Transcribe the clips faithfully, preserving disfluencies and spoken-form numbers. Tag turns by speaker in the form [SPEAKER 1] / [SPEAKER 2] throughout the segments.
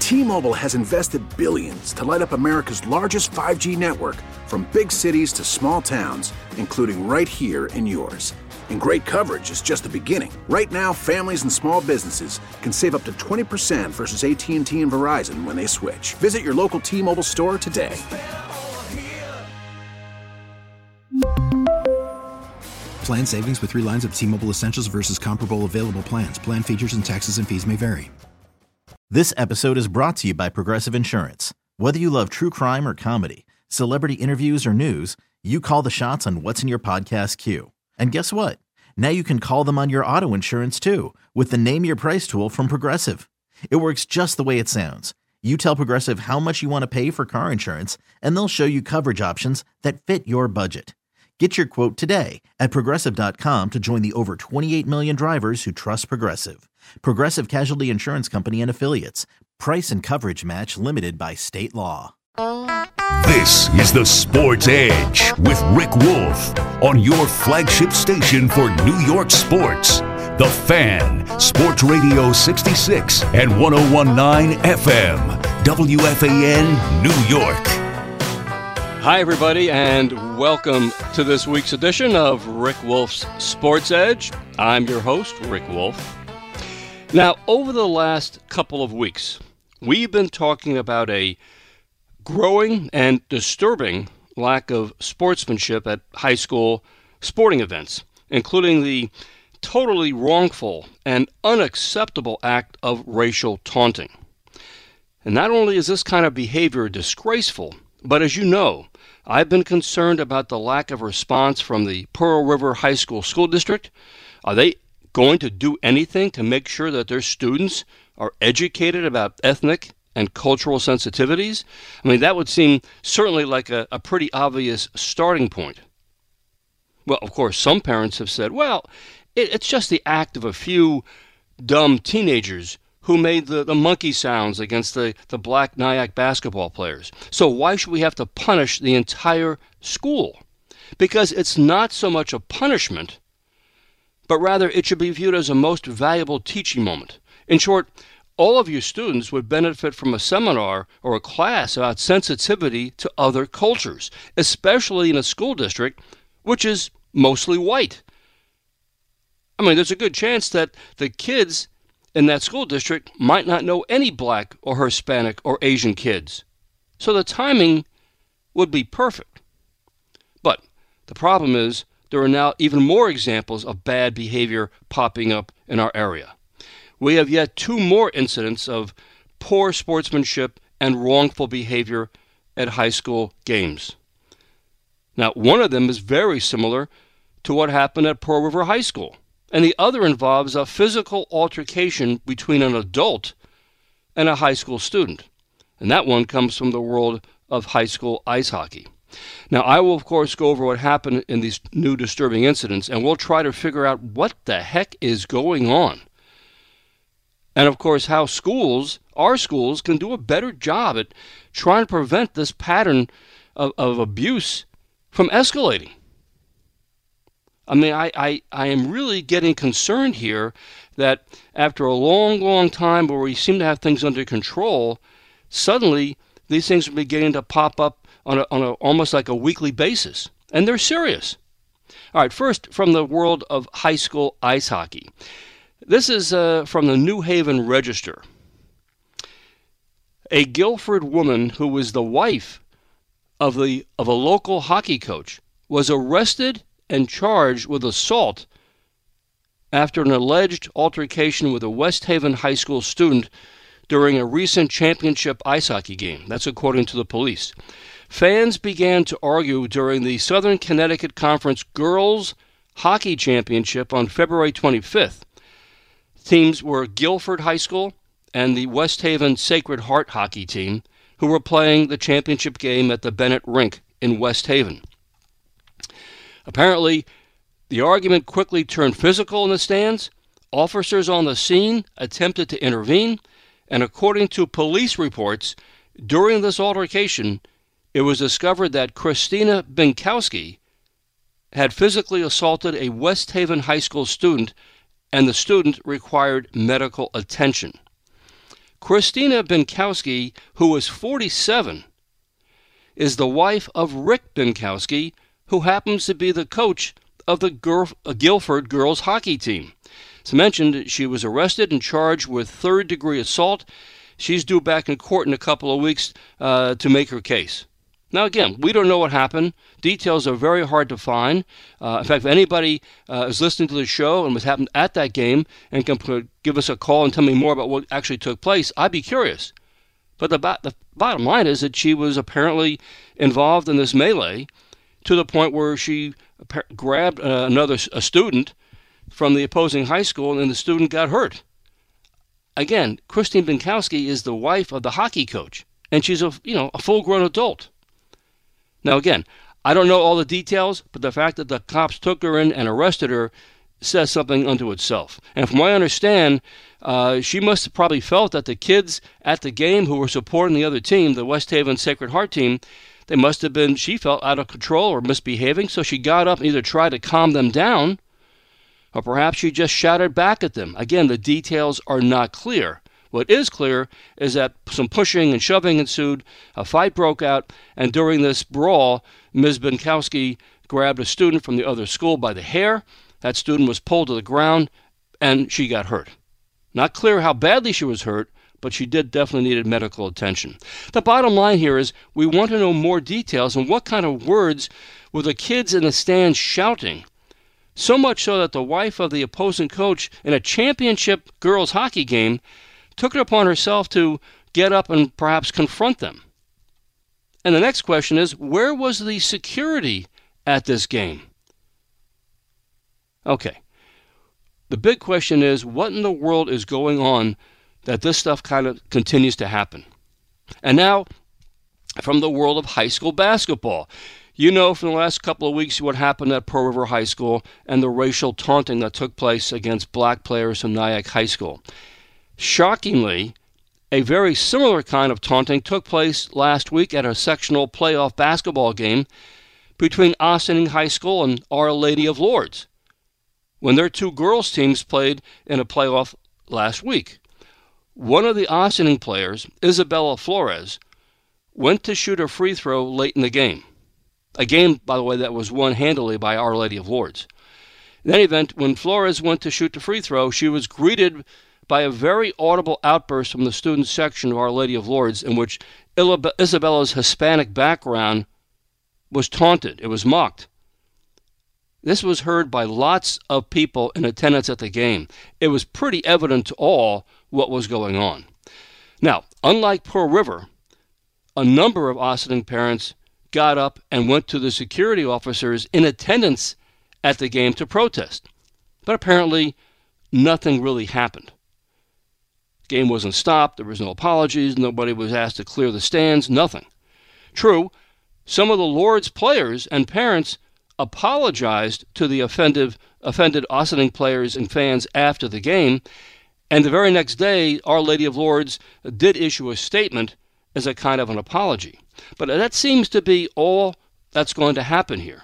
[SPEAKER 1] T-Mobile has invested billions to light up America's largest five G network, from big cities to small towns, including right here in yours. And great coverage is just the beginning. Right now, families and small businesses can save up to twenty percent versus A T and T and Verizon when they switch. Visit your local T-Mobile store today.
[SPEAKER 2] Plan savings with three lines of T-Mobile Essentials versus comparable available plans. Plan features and taxes and fees may vary.
[SPEAKER 3] This episode is brought to you by Progressive Insurance. Whether you love true crime or comedy, celebrity interviews or news, you call the shots on what's in your podcast queue. And guess what? Now you can call them on your auto insurance too with the Name Your Price tool from Progressive. It works just the way it sounds. You tell Progressive how much you want to pay for car insurance, and they'll show you coverage options that fit your budget. Get your quote today at Progressive dot com to join the over twenty-eight million drivers who trust Progressive. Progressive Casualty Insurance Company and Affiliates. Price and coverage match limited by state law.
[SPEAKER 4] This is the Sports Edge with Rick Wolf on your flagship station for New York sports. The Fan, Sports Radio sixty-six and one oh one point nine F M, W F A N, New York.
[SPEAKER 5] Hi, everybody, and welcome to this week's edition of Rick Wolf's Sports Edge. I'm your host, Rick Wolf. Now, over the last couple of weeks, we've been talking about a growing and disturbing lack of sportsmanship at high school sporting events, including the totally wrongful and unacceptable act of racial taunting. And not only is this kind of behavior disgraceful, but as you know, I've been concerned about the lack of response from the Pearl River High School School District. Are they going to do anything to make sure that their students are educated about ethnic and cultural sensitivities? I mean, that would seem certainly like a, a pretty obvious starting point. Well, of course, some parents have said, well, it, it's just the act of a few dumb teenagers who made the, the monkey sounds against the, the Black Nyack basketball players. So why should we have to punish the entire school? Because it's not so much a punishment, but rather it should be viewed as a most valuable teaching moment. In short, all of you students would benefit from a seminar or a class about sensitivity to other cultures, especially in a school district which is mostly white. I mean, there's a good chance that the kids in that school district might not know any black or Hispanic or Asian kids. So the timing would be perfect. But the problem is there are now even more examples of bad behavior popping up in our area. We have yet two more incidents of poor sportsmanship and wrongful behavior at high school games. Now, one of them is very similar to what happened at Pearl River High School, and the other involves a physical altercation between an adult and a high school student. And that one comes from the world of high school ice hockey. Now, I will, of course, go over what happened in these new disturbing incidents, and we'll try to figure out what the heck is going on. And, of course, how schools, our schools, can do a better job at trying to prevent this pattern of, of abuse from escalating. I mean, I, I, I am really getting concerned here that after a long, long time where we seem to have things under control, suddenly these things are beginning to pop up on a, on a almost like a weekly basis. And they're serious. All right, first from the world of high school ice hockey. This is uh, from the New Haven Register. A Guilford woman who was the wife of the of a local hockey coach was arrested and charged with assault after an alleged altercation with a West Haven High School student during a recent championship ice hockey game. That's according to the police. Fans began to argue during the Southern Connecticut Conference Girls Hockey Championship on February twenty-fifth. Teams were Guilford High School and the West Haven Sacred Heart hockey team, who were playing the championship game at the Bennett Rink in West Haven. Apparently, the argument quickly turned physical in the stands. Officers on the scene attempted to intervene, and according to police reports, during this altercation, it was discovered that Christina Binkowski had physically assaulted a West Haven High School student, and the student required medical attention. Christina Binkowski, who is forty-seven, is the wife of Rick Binkowski, who happens to be the coach of the Gil- Guilford girls hockey team. As mentioned, she was arrested and charged with third-degree assault. She's due back in court in a couple of weeks uh, to make her case. Now, again, we don't know what happened. Details are very hard to find. Uh, in fact, if anybody uh, is listening to the show and was happened at that game and can put, give us a call and tell me more about what actually took place, I'd be curious. But the, the bottom line is that she was apparently involved in this melee to the point where she grabbed uh, another a student from the opposing high school, and the student got hurt. Again, Christine Binkowski is the wife of the hockey coach, and she's a you know a full-grown adult. Now, again, I don't know all the details, but the fact that the cops took her in and arrested her says something unto itself. And from what I understand, uh, she must have probably felt that the kids at the game who were supporting the other team, the West Haven Sacred Heart team, they must have been, she felt, out of control or misbehaving, so she got up and either tried to calm them down, or perhaps she just shouted back at them. Again, the details are not clear. What is clear is that some pushing and shoving ensued, a fight broke out, and during this brawl, Miz Binkowski grabbed a student from the other school by the hair. That student was pulled to the ground, and she got hurt. Not clear how badly she was hurt, but she did definitely needed medical attention. The bottom line here is we want to know more details on what kind of words were the kids in the stands shouting, so much so that the wife of the opposing coach in a championship girls hockey game took it upon herself to get up and perhaps confront them. And the next question is, where was the security at this game? Okay. The big question is, what in the world is going on that this stuff kind of continues to happen? And now, from the world of high school basketball. You know from the last couple of weeks what happened at Pearl River High School and the racial taunting that took place against black players from Nyack High School. Shockingly, a very similar kind of taunting took place last week at a sectional playoff basketball game between Ossining High School and Our Lady of Lourdes, when their two girls' teams played in a playoff last week. One of the Ossining players, Isabella Flores, went to shoot a free throw late in the game. A game, by the way, that was won handily by Our Lady of Lourdes. In any event, when Flores went to shoot the free throw, she was greeted by a very audible outburst from the student section of Our Lady of Lourdes in which Isabella's Hispanic background was taunted. It was mocked. This was heard by lots of people in attendance at the game. It was pretty evident to all what was going on. Now, unlike Pearl River, a number of Ossining parents got up and went to the security officers in attendance at the game to protest. But apparently, nothing really happened. The game wasn't stopped, there was no apologies, nobody was asked to clear the stands, nothing. True, some of the Lourdes players and parents apologized to the offended, offended Ossining players and fans after the game, and the very next day, Our Lady of Lourdes did issue a statement as a kind of an apology. But that seems to be all that's going to happen here.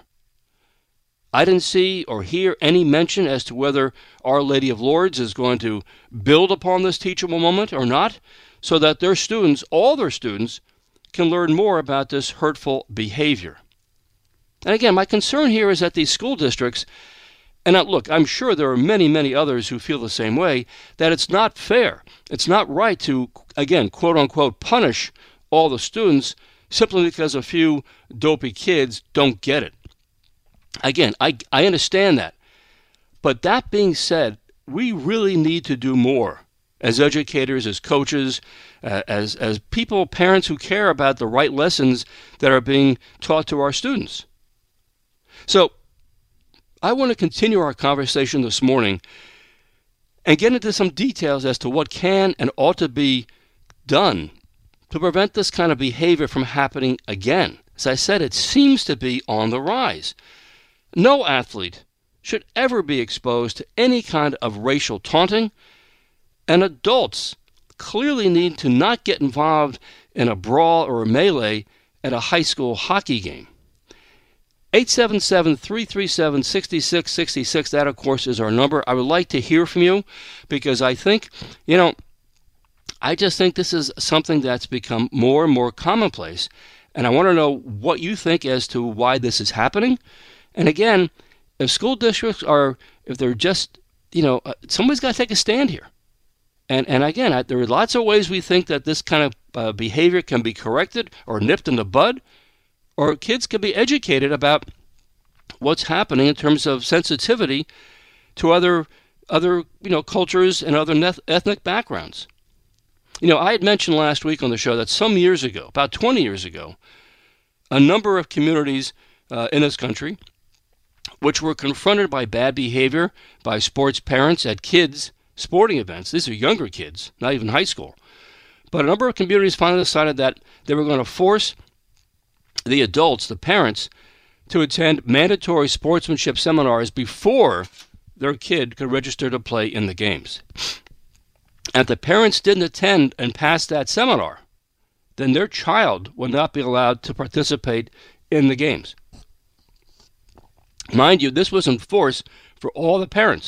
[SPEAKER 5] I didn't see or hear any mention as to whether Our Lady of Lourdes is going to build upon this teachable moment or not, so that their students, all their students, can learn more about this hurtful behavior. And again, my concern here is that these school districts, and look, I'm sure there are many, many others who feel the same way, that it's not fair. It's not right to, again, quote unquote, punish all the students simply because a few dopey kids don't get it. Again, I, I understand that. But that being said, we really need to do more as educators, as coaches, uh, as, as people, parents who care about the right lessons that are being taught to our students. So I want to continue our conversation this morning and get into some details as to what can and ought to be done to prevent this kind of behavior from happening again. As I said, it seems to be on the rise. No athlete should ever be exposed to any kind of racial taunting, and adults clearly need to not get involved in a brawl or a melee at a high school hockey game. eight seven seven, three three seven, six six six six, that of course is our number. I would like to hear from you because I think, you know, I just think this is something that's become more and more commonplace. And I want to know what you think as to why this is happening. And again, if school districts are, if they're just, you know, uh, somebody's got to take a stand here. And and again, I, there are lots of ways we think that this kind of uh, behavior can be corrected or nipped in the bud, or kids can be educated about what's happening in terms of sensitivity to other other you know cultures and other neth- ethnic backgrounds. You know, I had mentioned last week on the show that some years ago, about twenty years ago, a number of communities uh, in this country, which were confronted by bad behavior by sports parents at kids' sporting events. These are younger kids, not even high school. But a number of communities finally decided that they were going to force the adults, the parents, to attend mandatory sportsmanship seminars before their kid could register to play in the games. And if the parents didn't attend and pass that seminar, then their child would not be allowed to participate in the games. Mind you, this was enforced for all the parents.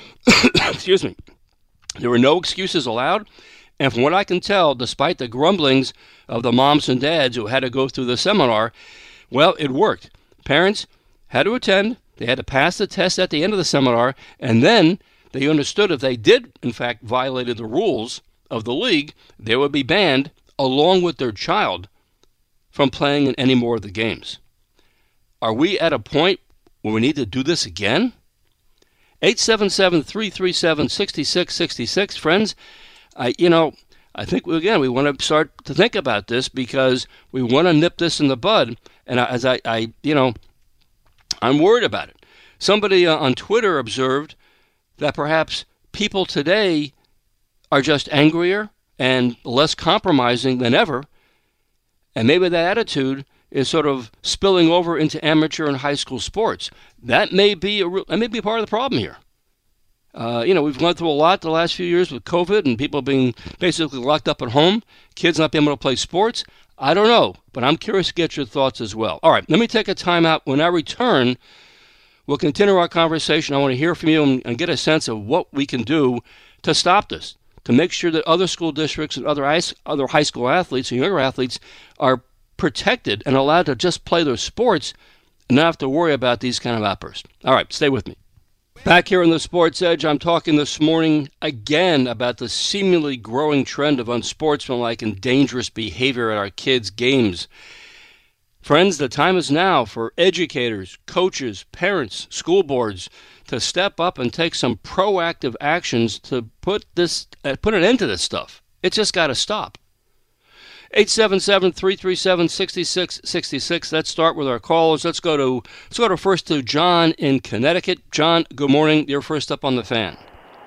[SPEAKER 5] Excuse me. There were no excuses allowed, and from what I can tell, despite the grumblings of the moms and dads who had to go through the seminar, well, it worked. Parents had to attend, they had to pass the test at the end of the seminar, and then they understood if they did, in fact, violated the rules of the league, they would be banned, along with their child, from playing in any more of the games. Are we at a point where we need to do this again? eight seven seven, three three seven, six six six six. Friends, I, you know, I think, we, again, we want to start to think about this because we want to nip this in the bud. And as I, I you know, I'm worried about it. Somebody uh, on Twitter observed that perhaps people today are just angrier and less compromising than ever. And maybe that attitude is sort of spilling over into amateur and high school sports. That may be a real, that may be part of the problem here. Uh, you know, we've gone through a lot the last few years with COVID and people being basically locked up at home, kids not being able to play sports. I don't know, but I'm curious to get your thoughts as well. All right, let me take a time out. When I return, we'll continue our conversation. I want to hear from you and, and get a sense of what we can do to stop this, to make sure that other school districts and other ice, other high school athletes and younger athletes are protected and allowed to just play their sports and not have to worry about these kind of outbursts. All right, stay with me. Back here on the Sports Edge, I'm talking this morning again about the seemingly growing trend of unsportsmanlike and dangerous behavior at our kids' games. Friends, the time is now for educators, coaches, parents, school boards to step up and take some proactive actions to put this, uh, put an end to this stuff. It's just got to stop. eight seven seven, three three seven, six six six six. Let's start with our callers. Let's go to let's go to first to John in Connecticut. John, good morning. You're first up on the Fan.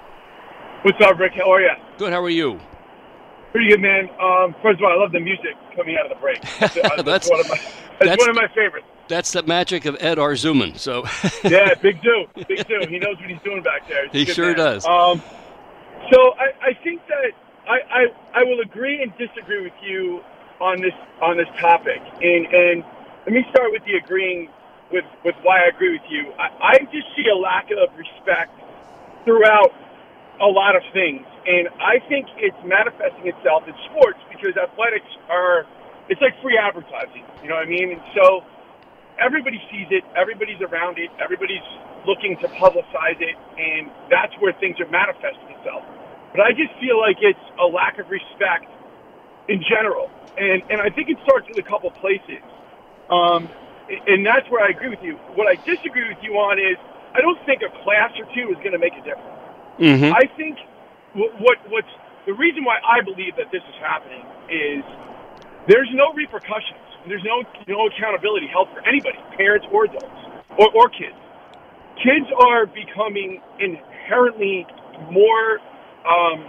[SPEAKER 6] What's up, Rick? How are you?
[SPEAKER 5] Good. How are you?
[SPEAKER 6] Pretty good, man. Um, first of all, I love the music coming out of the break. That's, that's, that's one of my that's, that's one of my favorites.
[SPEAKER 5] That's the magic of Ed Arzuman. So
[SPEAKER 6] yeah, Big Zoo, Big Zoo. He knows what he's doing back there.
[SPEAKER 5] He's he sure
[SPEAKER 6] man.
[SPEAKER 5] does.
[SPEAKER 6] Um, so I, I think that. I, I, I will agree and disagree with you on this on this topic. And and let me start with the agreeing with, with why I agree with you. I, I just see a lack of respect throughout a lot of things. And I think it's manifesting itself in sports because athletics are, it's like free advertising. You know what I mean? And so everybody sees it, everybody's around it, everybody's looking to publicize it, and that's where things are manifesting itself. But I just feel like it's a lack of respect in general. And and I think it starts in a couple places. Um, and that's where I agree with you. What I disagree with you on is I don't think a class or two is going to make a difference.
[SPEAKER 5] Mm-hmm.
[SPEAKER 6] I think what, what what's the reason why I believe that this is happening is there's no repercussions. There's no no accountability held for anybody, parents or adults, or, or kids. Kids are becoming inherently more... Um,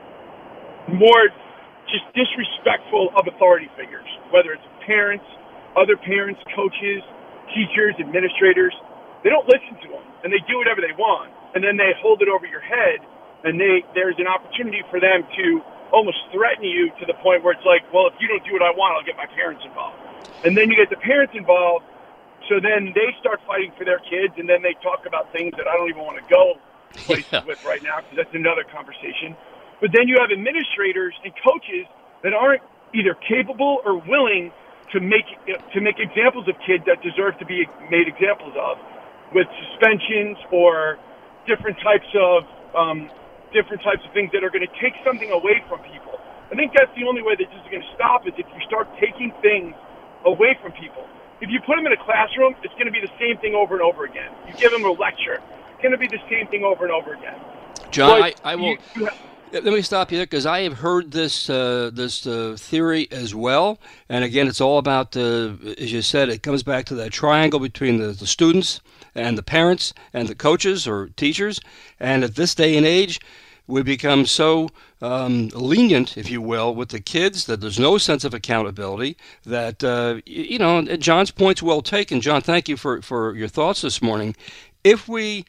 [SPEAKER 6] more just disrespectful of authority figures, whether it's parents, other parents, coaches, teachers, administrators. They don't listen to them, and they do whatever they want, and then they hold it over your head, and they there's an opportunity for them to almost threaten you to the point where it's like, well, if you don't do what I want, I'll get my parents involved. And then you get the parents involved, so then they start fighting for their kids, and then they talk about things that I don't even want to go places
[SPEAKER 5] yeah.
[SPEAKER 6] with right now, because that's another conversation. But then you have administrators and coaches that aren't either capable or willing to make to make examples of kids that deserve to be made examples of, with suspensions or different types of um, different types of things that are going to take something away from people. I think that's the only way that this is going to stop, is if you start taking things away from people. If you put them in a classroom, it's going to be the same thing over and over again. You give them a lecture, it's going to be the same thing over and over again.
[SPEAKER 5] John, I, I will.
[SPEAKER 6] You, you have,
[SPEAKER 5] Let me stop you there, because I have heard this uh, this uh, theory as well. And again, it's all about, uh, as you said, it comes back to that triangle between the, the students and the parents and the coaches or teachers. And at this day and age, we become so um, lenient, if you will, with the kids that there's no sense of accountability. That, uh, you know, John's point's well taken. John, thank you for, for your thoughts this morning. If we...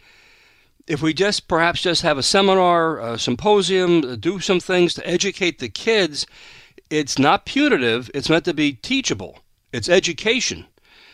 [SPEAKER 5] If we just perhaps just have a seminar, a symposium, do some things to educate the kids, it's not punitive. It's meant to be teachable. It's education.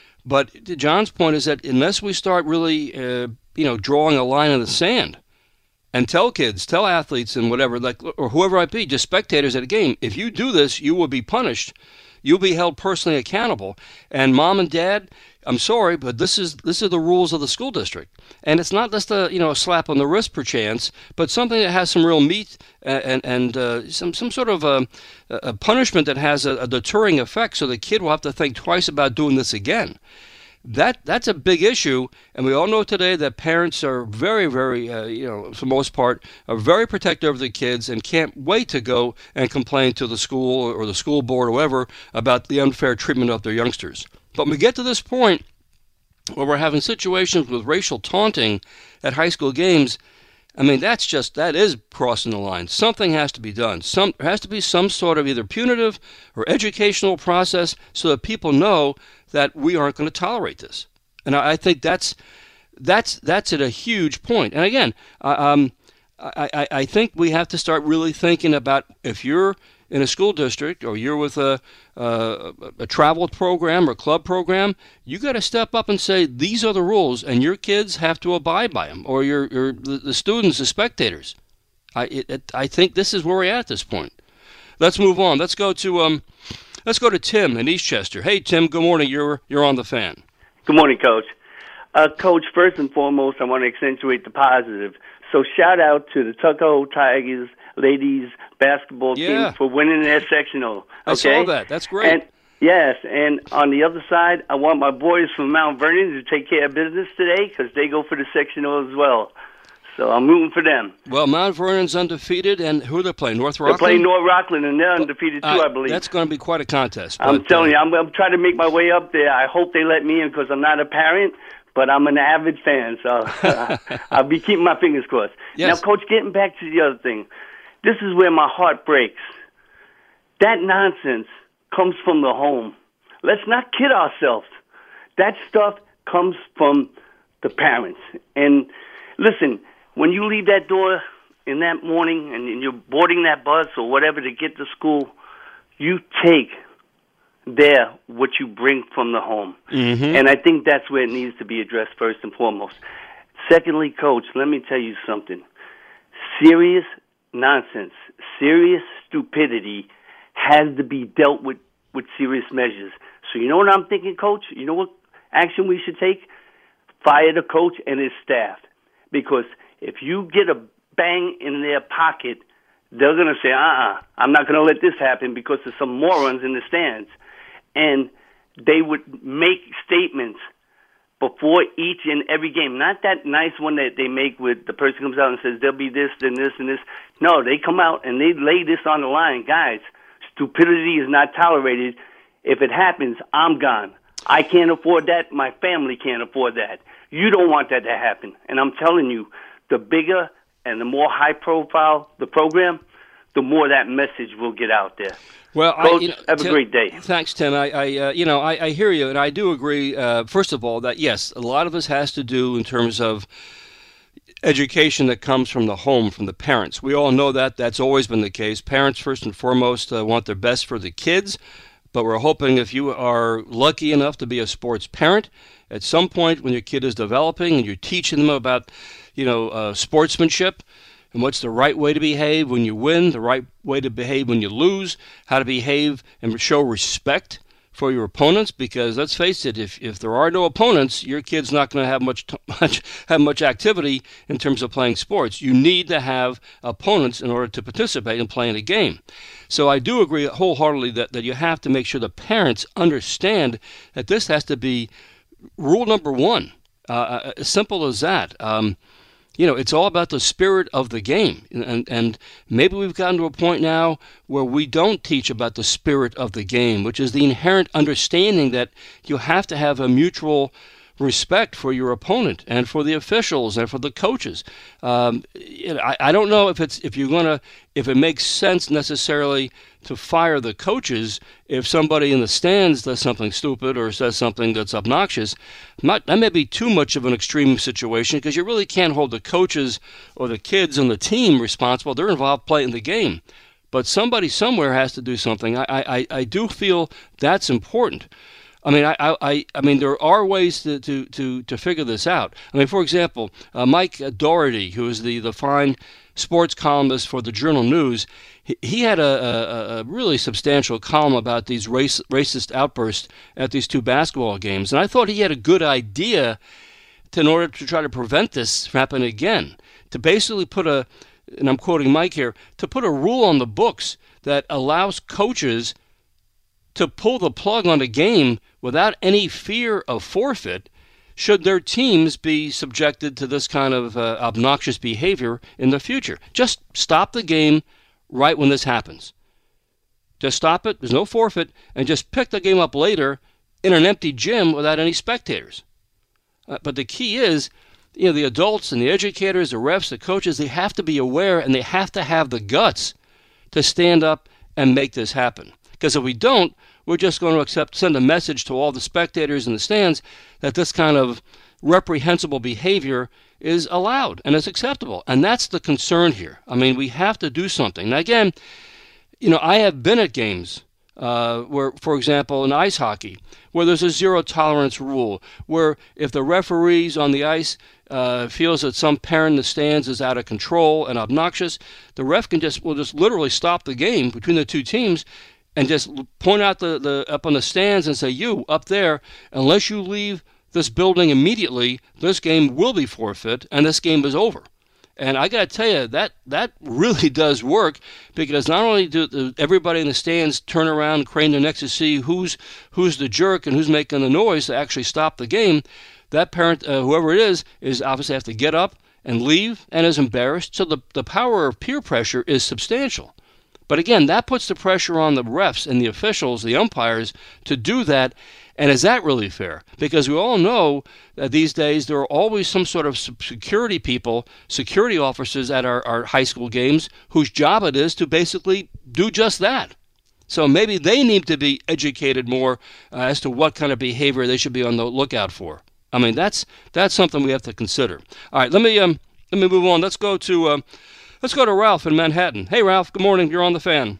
[SPEAKER 5] But John's point is that unless we start really, uh, you know, drawing a line in the sand and tell kids, tell athletes and whatever, like, or whoever it might be, just spectators at a game, if you do this, you will be punished. You'll be held personally accountable. And mom and dad, I'm sorry, but this is this are the rules of the school district, and it's not just a you know a slap on the wrist perchance, but something that has some real meat and and uh, some some sort of a, a punishment that has a, a deterring effect, so the kid will have to think twice about doing this again. That that's a big issue, and we all know today that parents are very very uh, you know for the most part are very protective of the kids and can't wait to go and complain to the school or the school board or whoever about the unfair treatment of their youngsters. But when we get to this point where we're having situations with racial taunting at high school games, I mean, that's just, that is crossing the line. Something has to be done. Some, there has to be some sort of either punitive or educational process so that people know that we aren't going to tolerate this. And I, I think that's that's that's at a huge point. And again, uh, um, I, I, I think we have to start really thinking about, if you're in a school district or you're with a, a, a travel program or club program, you got to step up and say, these are the rules, and your kids have to abide by them, or your, your the, the students, the spectators. I it, it, I think this is where we're at at this point. Let's move on. Let's go to um, let's go to Tim in Eastchester. Hey, Tim. Good morning. You're you're on the Fan.
[SPEAKER 7] Good morning, Coach. Uh, Coach, first and foremost, I want to accentuate the positive. So shout out to the Tuckahoe Tigers ladies basketball
[SPEAKER 5] yeah.
[SPEAKER 7] team for winning their sectional. Okay?
[SPEAKER 5] I saw that. That's great.
[SPEAKER 7] And, yes, and on the other side, I want my boys from Mount Vernon to take care of business today because they go for the sectional as well. So I'm rooting for them.
[SPEAKER 5] Well, Mount Vernon's undefeated, and who are they playing? North Rockland?
[SPEAKER 7] They're playing North Rockland, and they're undefeated too,
[SPEAKER 5] uh,
[SPEAKER 7] I believe.
[SPEAKER 5] That's going to be quite a contest.
[SPEAKER 7] I'm
[SPEAKER 5] but,
[SPEAKER 7] telling
[SPEAKER 5] uh,
[SPEAKER 7] you, I'm, I'm trying to make my way up there. I hope they let me in because I'm not a parent, but I'm an avid fan, so uh, I'll be keeping my fingers crossed.
[SPEAKER 5] Yes.
[SPEAKER 7] Now, Coach, getting back to the other thing, this is where my heart breaks. That nonsense comes from the home. Let's not kid ourselves. That stuff comes from the parents. And listen, when you leave that door in that morning and you're boarding that bus or whatever to get to school, you take there what you bring from the home.
[SPEAKER 5] Mm-hmm.
[SPEAKER 7] And I think that's where it needs to be addressed first and foremost. Secondly, Coach, let me tell you something. Serious nonsense, serious stupidity has to be dealt with with serious measures. So you know what I'm thinking, Coach? You know what action we should take? Fire the coach and his staff. Because if you get a bang in their pocket, they're going to say, uh-uh, I'm not going to let this happen because there's some morons in the stands. And they would make statements before each and every game. Not that nice one that they make with the person comes out and says, there'll be this, then this, and this. No, they come out and they lay this on the line. Guys, stupidity is not tolerated. If it happens, I'm gone. I can't afford that. My family can't afford that. You don't want that to happen. And I'm telling you, the bigger and the more high-profile the program, the more that message will get out there.
[SPEAKER 5] Well,
[SPEAKER 7] Coach,
[SPEAKER 5] I, you know,
[SPEAKER 7] have
[SPEAKER 5] Tim,
[SPEAKER 7] a great day.
[SPEAKER 5] Thanks, Tim. I, I uh, you know, I, I hear you, and I do agree. Uh, first of all, that yes, a lot of this has to do in terms of education that comes from the home, from the parents. We all know that. That's always been the case. Parents, first and foremost, uh, want their best for the kids. But we're hoping if you are lucky enough to be a sports parent, at some point when your kid is developing and you're teaching them about, you know, uh, sportsmanship, and what's the right way to behave when you win, the right way to behave when you lose, how to behave and show respect for your opponents, because let's face it, if, if there are no opponents, your kid's not going to have much, t- much have much activity in terms of playing sports. You need to have opponents in order to participate in playing a game. So I do agree wholeheartedly that, that you have to make sure the parents understand that this has to be rule number one. Uh, as simple as that. Um, You know, it's all about the spirit of the game. And, and maybe we've gotten to a point now where we don't teach about the spirit of the game, which is the inherent understanding that you have to have a mutual respect for your opponent and for the officials and for the coaches. Um, you know, I, I don't know if it's if you're gonna if it makes sense necessarily to fire the coaches if somebody in the stands does something stupid or says something that's obnoxious. Not, that may be too much of an extreme situation, because you really can't hold the coaches or the kids on the team responsible. They're involved playing the game. But somebody somewhere has to do something. I, I, I do feel that's important. I mean, I, I, I mean, there are ways to, to, to, to figure this out. I mean, for example, uh, Mike Doherty, who is the, the fine sports columnist for the Journal News, he, he had a, a, a really substantial column about these race, racist outbursts at these two basketball games. And I thought he had a good idea to, in order to try to prevent this from happening again, to basically put a, and I'm quoting Mike here, to put a rule on the books that allows coaches to pull the plug on a game without any fear of forfeit should their teams be subjected to this kind of uh, obnoxious behavior in the future. Just stop the game right when this happens. Just stop it, there's no forfeit, and just pick the game up later in an empty gym without any spectators. Uh, but the key is, you know, the adults and the educators, the refs, the coaches, they have to be aware, and they have to have the guts to stand up and make this happen. Because if we don't, we're just going to accept, send a message to all the spectators in the stands that this kind of reprehensible behavior is allowed and is acceptable. And that's the concern here. I mean, we have to do something. Now, again, you know, I have been at games uh, where, for example, in ice hockey, where there's a zero tolerance rule, where if the referees on the ice uh, feels that some parent in the stands is out of control and obnoxious, the ref can just will just literally stop the game between the two teams and just point out the, the up on the stands and say, you, up there, unless you leave this building immediately, this game will be forfeit, and this game is over. And I got to tell you, that that really does work, because not only do the, everybody in the stands turn around and crane their necks to see who's who's the jerk and who's making the noise to actually stop the game, that parent, uh, whoever it is, is obviously have to get up and leave and is embarrassed. So the, the power of peer pressure is substantial. But again, that puts the pressure on the refs and the officials, the umpires, to do that. And is that really fair? Because we all know that these days there are always some sort of security people, security officers at our, our high school games whose job it is to basically do just that. So maybe they need to be educated more uh, as to what kind of behavior they should be on the lookout for. I mean, that's that's something we have to consider. All right, let me um let me move on. Let's go to uh, let's go to Ralph in Manhattan. Hey, Ralph. Good morning. You're on the Fan.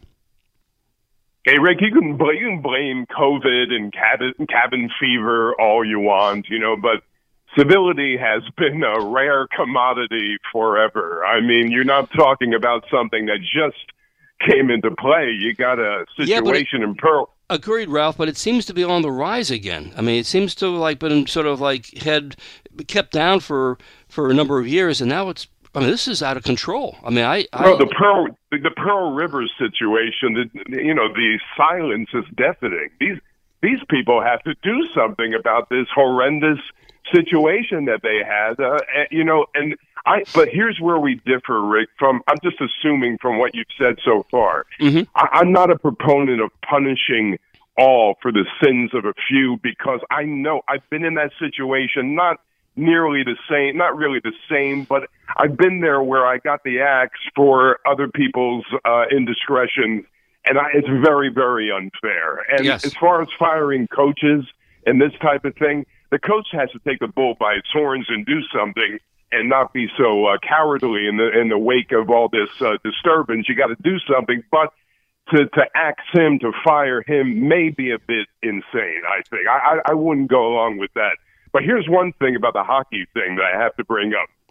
[SPEAKER 8] Hey, Rick, you can, bl- you can blame COVID and cabin, cabin fever all you want, you know, but civility has been a rare commodity forever. I mean, you're not talking about something that just came into play. You got a situation yeah, in Pearl.
[SPEAKER 5] Agreed, Ralph, but it seems to be on the rise again. I mean, it seems to have like been sort of like had kept down for, for a number of years, and now it's I mean, this is out of control. I mean, I... I
[SPEAKER 8] well, the Pearl, the Pearl River situation, the, you know, the silence is deafening. These these people have to do something about this horrendous situation that they had, uh, and, you know, and I... But here's where we differ, Rick, from... I'm just assuming from what you've said so far. Mm-hmm. I, I'm not a proponent of punishing all for the sins of a few, because I know I've been in that situation, not nearly the same, not really the same, but I've been there where I got the axe for other people's uh, indiscretion, and I, it's very, very unfair. And yes. As far as firing coaches and this type of thing, the coach has to take the bull by its horns and do something and not be so uh, cowardly in the in the wake of all this uh, disturbance. You got to do something, but to, to axe him, to fire him may be a bit insane, I think. I, I, I wouldn't go along with that. But here's one thing about the hockey thing that I have to bring up.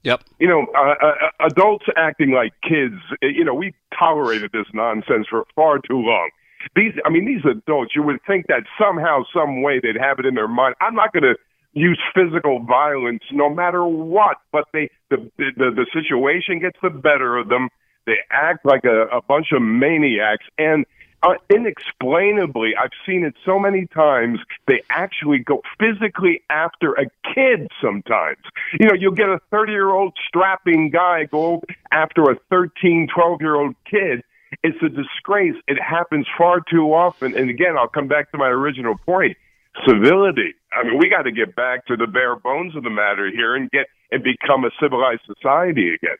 [SPEAKER 5] Yep.
[SPEAKER 8] You know, uh, uh, adults acting like kids, you know, we tolerated this nonsense for far too long. These, I mean, these adults, you would think that somehow, some way they'd have it in their mind. I'm not going to use physical violence no matter what, but they, the, the, the situation gets the better of them. They act like a, a bunch of maniacs, and uh, inexplainably, I've seen it so many times, they actually go physically after a kid sometimes. You know, you'll get a thirty-year-old strapping guy go after a thirteen, twelve-year-old kid. It's a disgrace. It happens far too often. And again, I'll come back to my original point. Civility. I mean, we got to get back to the bare bones of the matter here and get and become a civilized society again.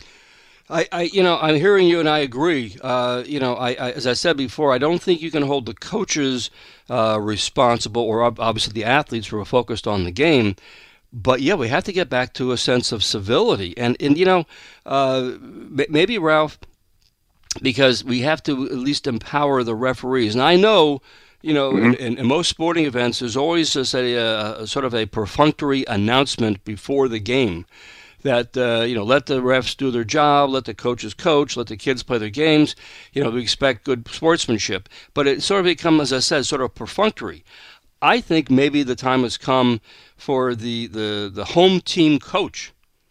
[SPEAKER 5] I, I, you know, I'm hearing you, and I agree. Uh, you know, I, I, as I said before, I don't think you can hold the coaches uh, responsible, or obviously the athletes who are focused on the game. But yeah, we have to get back to a sense of civility, and and you know, uh, maybe Ralph, because we have to at least empower the referees. And I know, you know, mm-hmm. in, in most sporting events, there's always a, say, a, a sort of a perfunctory announcement before the game. That, uh, you know, let the refs do their job, let the coaches coach, let the kids play their games. You know, we expect good sportsmanship. But it sort of become, as I said, sort of perfunctory. I think maybe the time has come for the, the, the home team coach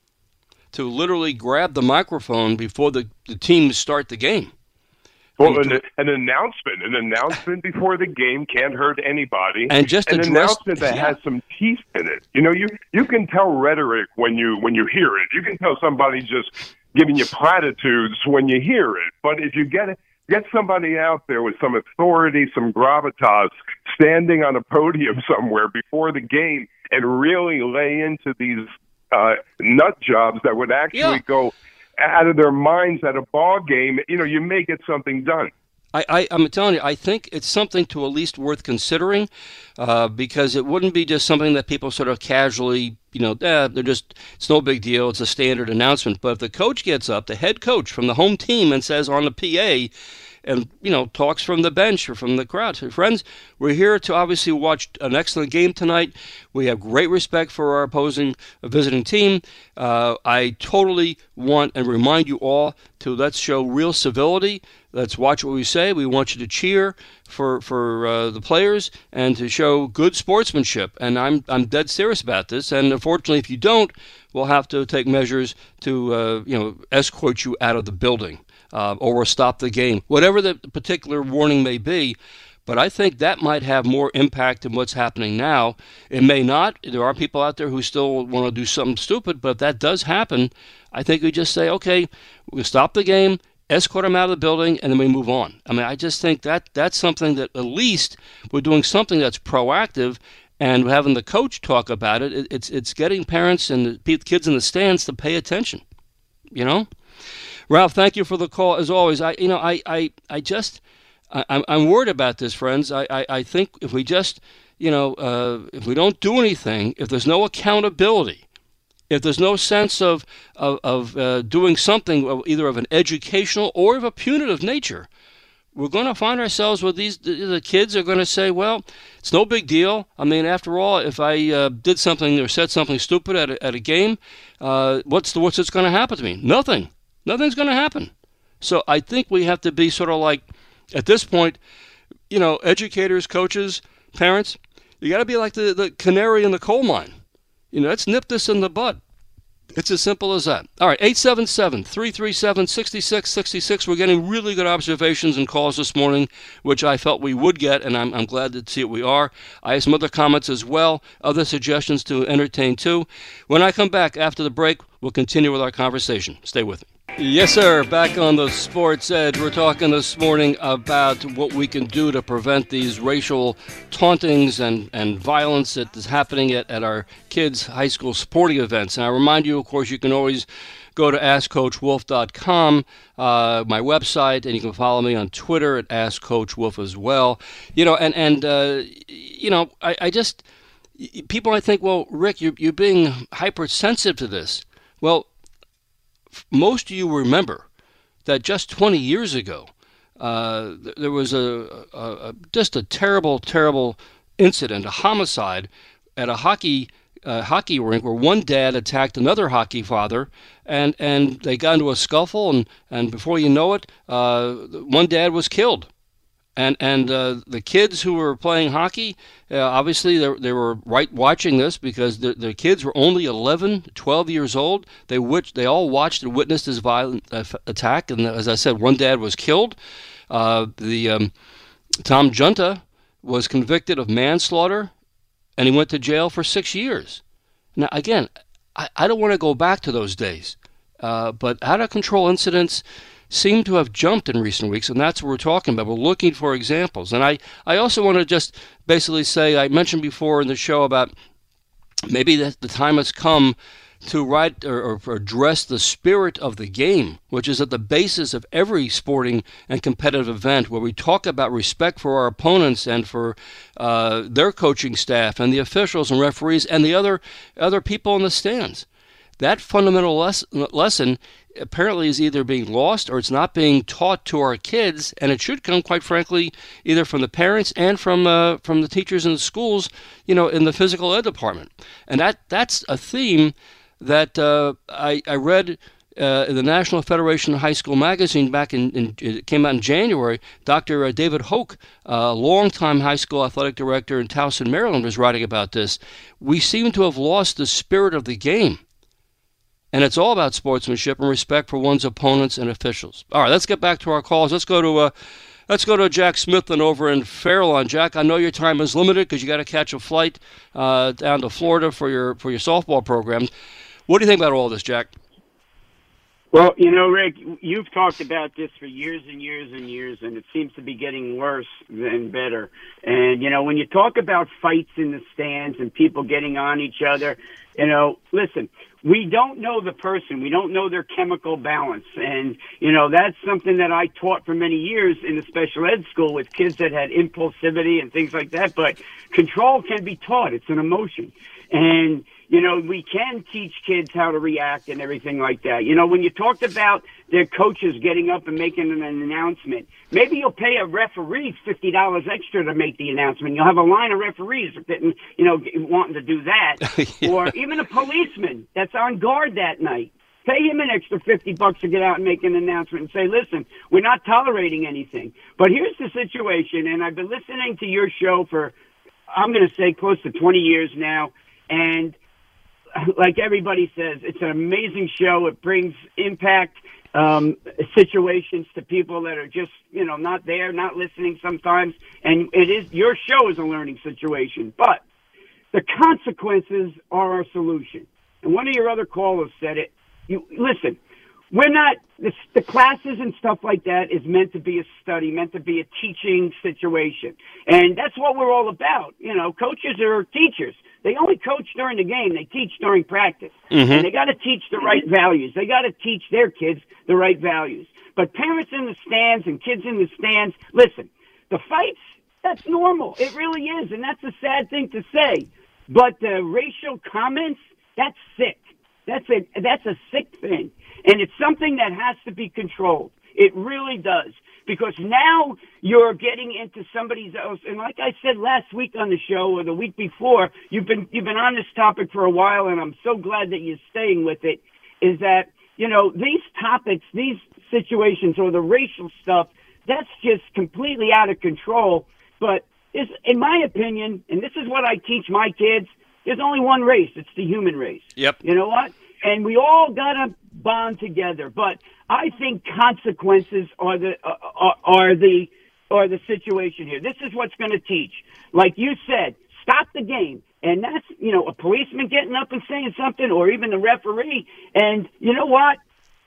[SPEAKER 5] to literally grab the microphone before the, the teams start the game.
[SPEAKER 8] Well, an, an announcement, an announcement before the game can't hurt anybody.
[SPEAKER 5] And just
[SPEAKER 8] an
[SPEAKER 5] address,
[SPEAKER 8] announcement that
[SPEAKER 5] yeah.
[SPEAKER 8] has some teeth in it. You know, you you can tell rhetoric when you when you hear it. You can tell somebody just giving you platitudes when you hear it. But if you get get somebody out there with some authority, some gravitas, standing on a podium somewhere before the game and really lay into these uh, nut jobs that would actually
[SPEAKER 5] yeah.
[SPEAKER 8] go out of their minds at a ball game, you know, you may get something done.
[SPEAKER 5] I, I, I'm telling you, I think it's something to at least worth considering, uh, because it wouldn't be just something that people sort of casually, you know, eh, they're just, it's no big deal, it's a standard announcement. But if the coach gets up, the head coach from the home team, and says on the P A, and, you know, talks from the bench or from the crowd, so friends, we're here to obviously watch an excellent game tonight. We have great respect for our opposing uh, visiting team. Uh, I totally want and remind you all to let's show real civility. Let's watch what we say. We want you to cheer for for uh, the players and to show good sportsmanship. And I'm I'm dead serious about this. And unfortunately, if you don't, we'll have to take measures to uh, you know escort you out of the building. Uh, or we'll stop the game, whatever the particular warning may be. But I think that might have more impact than what's happening now. It may not. There are people out there who still want to do something stupid, but if that does happen, I think we just say, okay, we'll stop the game, escort them out of the building, and then we move on. I mean, I just think that that's something that at least we're doing something that's proactive, and having the coach talk about it, it it's it's getting parents and the kids in the stands to pay attention, you know? Ralph, thank you for the call. As always, I you know I I, I just I, I'm I'm worried about this, friends. I, I, I think if we just you know uh, if we don't do anything, if there's no accountability, if there's no sense of of, of uh, doing something of either of an educational or of a punitive nature, we're going to find ourselves with these. The, the kids are going to say, "Well, it's no big deal. I mean, after all, if I uh, did something or said something stupid at a, at a game, uh, what's the what's going to happen to me? Nothing." Nothing's going to happen. So I think we have to be sort of like, at this point, you know, educators, coaches, parents, you got to be like the, the canary in the coal mine. You know, let's nip this in the bud. It's as simple as that. All right, eight seven seven, three three seven, six six six six. We're getting really good observations and calls this morning, which I felt we would get, and I'm, I'm glad to see it we are. I have some other comments as well, other suggestions to entertain too. When I come back after the break, we'll continue with our conversation. Stay with me. Yes, sir. Back on the Sports Edge, we're talking this morning about what we can do to prevent these racial tauntings and, and violence that is happening at, at our kids' high school sporting events. And I remind you, of course, you can always go to ask coach wolf dot com, uh, my website, and you can follow me on Twitter at ask coach wolf as well. You know, and, and uh, you know, I, I just, people I think, well, Rick, you're, you're being hypersensitive to this. Well, most of you remember that just twenty years ago, uh, there was a, a, a just a terrible, terrible incident, a homicide at a hockey uh, hockey rink where one dad attacked another hockey father, and, and they got into a scuffle, and, and before you know it, uh, one dad was killed. And and uh, the kids who were playing hockey, uh, obviously they, they were right watching this because the, the kids were only eleven, twelve years old. They which, they all watched and witnessed this violent uh, attack. And as I said, one dad was killed. Uh, the um, Tom Junta was convicted of manslaughter, and he went to jail for six years. Now, again, I, I don't want to go back to those days, uh, but out-of-control incidents seem to have jumped in recent weeks, and that's what we're talking about. We're looking for examples. And I, I also want to just basically say, I mentioned before in the show about maybe the, the time has come to write or, or address the spirit of the game, which is at the basis of every sporting and competitive event, where we talk about respect for our opponents and for uh, their coaching staff and the officials and referees and the other other people in the stands. That fundamental les- lesson apparently is either being lost or it's not being taught to our kids, and it should come, quite frankly, either from the parents and from uh, from the teachers in the schools, you know, in the physical ed department. And that that's a theme that uh, I, I read uh, in the National Federation of High School magazine back in, in it came out in January. Doctor David Hoke, a uh, longtime high school athletic director in Towson, Maryland, was writing about this. We seem to have lost the spirit of the game. And it's all about sportsmanship and respect for one's opponents and officials. All right, let's get back to our calls. Let's go to uh, let's go to Jack Smithland over in Fairlawn. Jack, I know your time is limited because you got to catch a flight uh, down to Florida for your for your softball program. What do you think about all this, Jack?
[SPEAKER 9] Well, you know, Rick, you've talked about this for years and years and years, and it seems to be getting worse than better. And, you know, when you talk about fights in the stands and people getting on each other, you know, listen, we don't know the person. We don't know their chemical balance. And, you know, that's something that I taught for many years in the special ed school with kids that had impulsivity and things like that. But control can be taught. It's an emotion. And, you know, we can teach kids how to react and everything like that. You know, when you talked about their coaches getting up and making an announcement, maybe you'll pay a referee fifty dollars extra to make the announcement. You'll have a line of referees that, you know, wanting to do that. Yeah. Or even a policeman that's on guard that night. Pay him an extra fifty bucks to get out and make an announcement and say, listen, we're not tolerating anything. But here's the situation, and I've been listening to your show for, I'm going to say, close to twenty years now, and like everybody says, it's an amazing show. It brings impact um, situations to people that are just, you know, not there, not listening sometimes. And it is, your show is a learning situation. But the consequences are our solution. And one of your other callers said it. You listen, we're not, the, the classes and stuff like that is meant to be a study, meant to be a teaching situation. And that's what we're all about. You know, coaches are teachers. They only coach during the game. They teach during practice. Mm-hmm. And they got to teach the right values. They got to teach their kids the right values. But parents in the stands and kids in the stands, listen, the fights, that's normal. It really is. And that's a sad thing to say. But the racial comments, that's sick. That's a, that's a sick thing. And it's something that has to be controlled. It really does. Because now you're getting into somebody's else. And like I said last week on the show or the week before, you've been, you've been on this topic for a while, and I'm so glad that you're staying with it, is that, you know, these topics, these situations or the racial stuff, that's just completely out of control. But it's, in my opinion, and this is what I teach my kids, there's only one race. It's the human race. Yep. You know what? And we all got to bond together. But I think consequences are the uh, are, are the are the situation here. This is what's going to teach. Like you said, stop the game. And that's, you know, a policeman getting up and saying something, or even the referee. And you know what?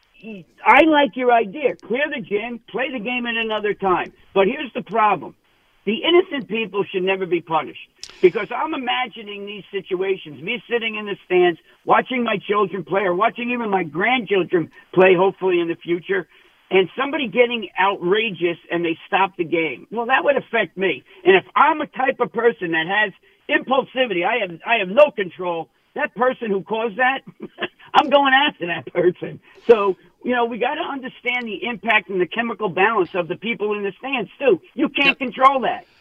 [SPEAKER 9] I like your idea. Clear the gym, play the game at another time. But here's the problem. The innocent people should never be punished. Because I'm imagining these situations, me sitting in the stands, watching my children play, or watching even my grandchildren play, hopefully in the future, and somebody getting outrageous and they stop the game. Well, that would affect me. And if I'm a type of person that has impulsivity, I have I have no control, that person who caused that, I'm going after that person. So, you know, we got to understand the impact and the chemical balance of the people in the stands, too. You can't control that.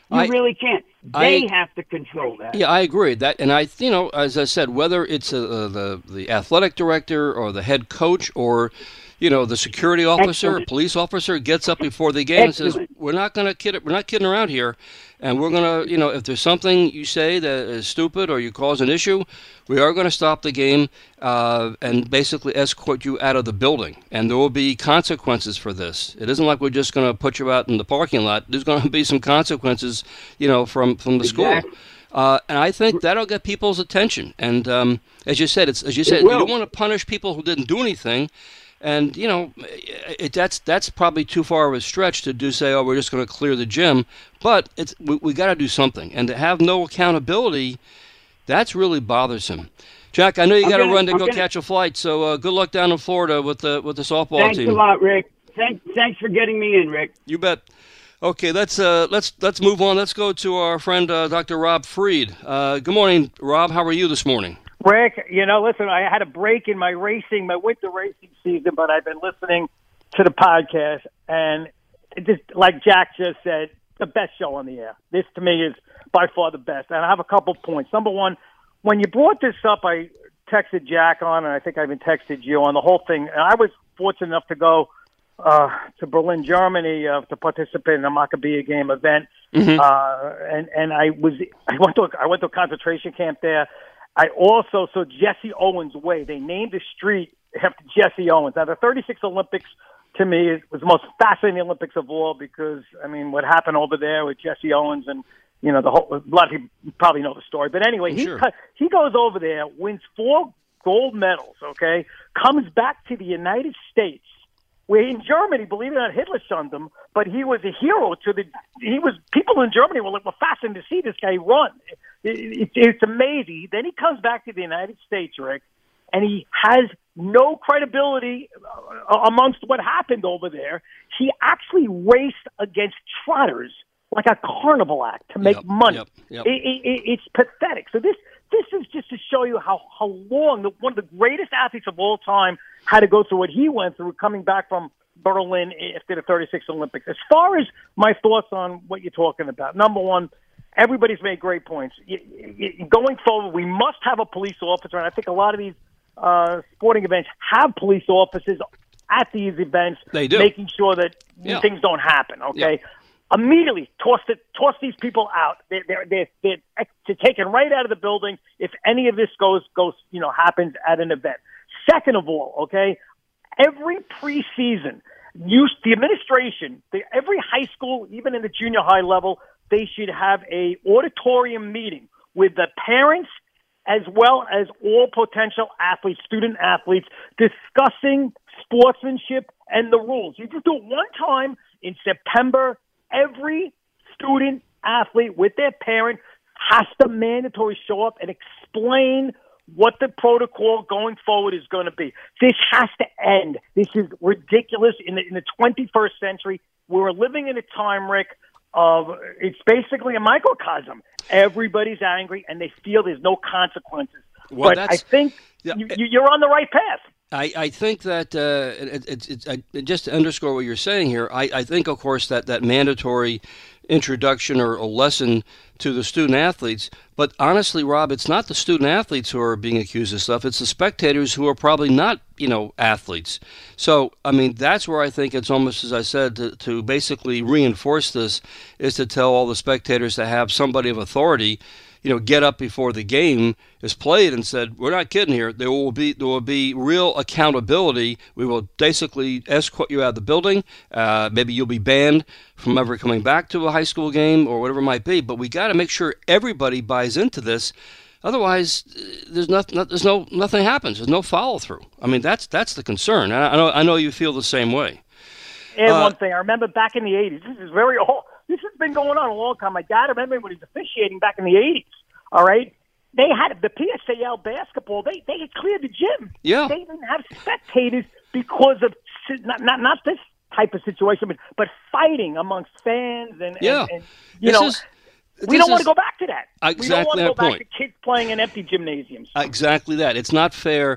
[SPEAKER 9] You
[SPEAKER 5] I,
[SPEAKER 9] really can't. They
[SPEAKER 5] I,
[SPEAKER 9] have to control that.
[SPEAKER 5] Yeah, I agree. That, and I, you know, as I said, whether it's a, a, the the athletic director or the head coach or, you know, the security officer,
[SPEAKER 9] Excellent.
[SPEAKER 5] police officer gets up before the game
[SPEAKER 9] Excellent.
[SPEAKER 5] and says, "We're not going to kid. We're not kidding around here, and we're going to, you know, if there's something you say that is stupid or you cause an issue, we are going to stop the game uh, and basically escort you out of the building, and there will be consequences for this. It isn't like we're just going to put you out in the parking lot. There's going to be some consequences, you know, from from the
[SPEAKER 9] Exactly.
[SPEAKER 5] school." Uh, and I think that'll get people's attention. And um, as you said, it's as you said, you don't want to punish people who didn't do anything. And you know, it, that's that's probably too far of a stretch to do say, oh, we're just going to clear the gym. But it's we, we got to do something, and to have no accountability, that's really bothersome. Jack, I know you got to run to
[SPEAKER 9] I'm
[SPEAKER 5] go
[SPEAKER 9] gonna,
[SPEAKER 5] catch a flight, so uh, good luck down in Florida with the with the softball
[SPEAKER 9] thanks
[SPEAKER 5] team.
[SPEAKER 9] Thanks a lot, Rick. Thanks, thanks for getting me in, Rick.
[SPEAKER 5] You bet. Okay, let's uh, let's let's move on. Let's go to our friend uh, Doctor Rob Freed. Uh, good morning, Rob. How are you this morning?
[SPEAKER 10] Rick, you know, listen, I had a break in my racing, my winter racing season, but I've been listening to the podcast, and it just like Jack just said, the best show on the air. This, to me, is by far the best. And I have a couple points. Number one, when you brought this up, I texted Jack on, and I think I even texted you on the whole thing. And I was fortunate enough to go uh, to Berlin, Germany, uh, to participate in a Maccabee game event. Mm-hmm. Uh, and, and I was I went to a, I went to a concentration camp there. I also saw Jesse Owens Way. They named the street after Jesse Owens. Now, the thirty-six Olympics, to me, was the most fascinating Olympics of all because, I mean, what happened over there with Jesse Owens and, you know, the whole, a lot of people probably know the story. But anyway, he
[SPEAKER 5] sure.
[SPEAKER 10] he goes over there, wins four gold medals, okay, comes back to the United States, where in Germany, believe it or not, Hitler shunned him, but he was a hero to the, he was, people in Germany were, like, were fascinated to see this guy run. It, it, it's amazing. Then he comes back to the United States, Rick, and he has no credibility amongst what happened over there. He actually raced against trotters like a carnival act to make
[SPEAKER 5] yep,
[SPEAKER 10] money.
[SPEAKER 5] Yep, yep.
[SPEAKER 10] It, it, it's pathetic. So this this is just to show you how, how long the, one of the greatest athletes of all time had to go through what he went through coming back from Berlin after the thirty-six Olympics. As far as my thoughts on what you're talking about, number one, everybody's made great points. Going forward, we must have a police officer, and I think a lot of these uh, sporting events have police officers at these events,
[SPEAKER 5] they do.
[SPEAKER 10] making sure that
[SPEAKER 5] yeah.
[SPEAKER 10] things don't happen, okay?
[SPEAKER 5] Yeah.
[SPEAKER 10] Immediately toss it, toss these people out. They're, they're, they're, they're, they're taken right out of the building if any of this goes, goes, you know, happens at an event. Second of all, okay, every preseason, use the administration, the, every high school, even in the junior high level, they should have a auditorium meeting with the parents as well as all potential athletes, student athletes, discussing sportsmanship and the rules. You just do it one time in September. Every student athlete with their parent has to mandatory show up and explain what the protocol going forward is going to be. This has to end. This is ridiculous in the, in the twenty-first century. We're living in a time, Rick, of it's basically a microcosm. Everybody's angry and they feel there's no consequences.
[SPEAKER 5] Well,
[SPEAKER 10] but I think
[SPEAKER 5] yeah,
[SPEAKER 10] you, you're on the right path.
[SPEAKER 5] I, I think that uh, it, it, it, it, just to underscore what you're saying here, I, I think, of course, that, that mandatory introduction or a lesson to the student athletes. But honestly, Rob, it's not the student athletes who are being accused of stuff. It's the spectators who are probably not, you know, athletes. So, I mean, that's where I think it's almost, as I said, to, to basically reinforce this is to tell all the spectators to have somebody of authority, you know, get up before the game is played and said, we're not kidding here. There will be there will be real accountability. We will basically escort you out of the building. Uh, maybe you'll be banned from ever coming back to a high school game or whatever it might be. But we got to make sure everybody buys into this. Otherwise, there's not, not there's no nothing happens. There's no follow through. I mean, that's that's the concern. And I know I know you feel the same way.
[SPEAKER 10] And
[SPEAKER 5] uh,
[SPEAKER 10] one thing I remember back in the eighties. This is very old. This has been going on a long time. My dad, I remember when he was officiating back in the eighties, all right? They had the P S A L basketball. They they had cleared the gym.
[SPEAKER 5] Yeah.
[SPEAKER 10] They didn't have spectators because of not not, not this type of situation, but, but fighting amongst fans and,
[SPEAKER 5] yeah.
[SPEAKER 10] and, and you
[SPEAKER 5] this
[SPEAKER 10] know.
[SPEAKER 5] Is,
[SPEAKER 10] we don't want
[SPEAKER 5] is,
[SPEAKER 10] to go back to that.
[SPEAKER 5] Exactly
[SPEAKER 10] we don't want to
[SPEAKER 5] that
[SPEAKER 10] go back
[SPEAKER 5] point.
[SPEAKER 10] to kids playing in empty gymnasiums.
[SPEAKER 5] Exactly that. It's not fair.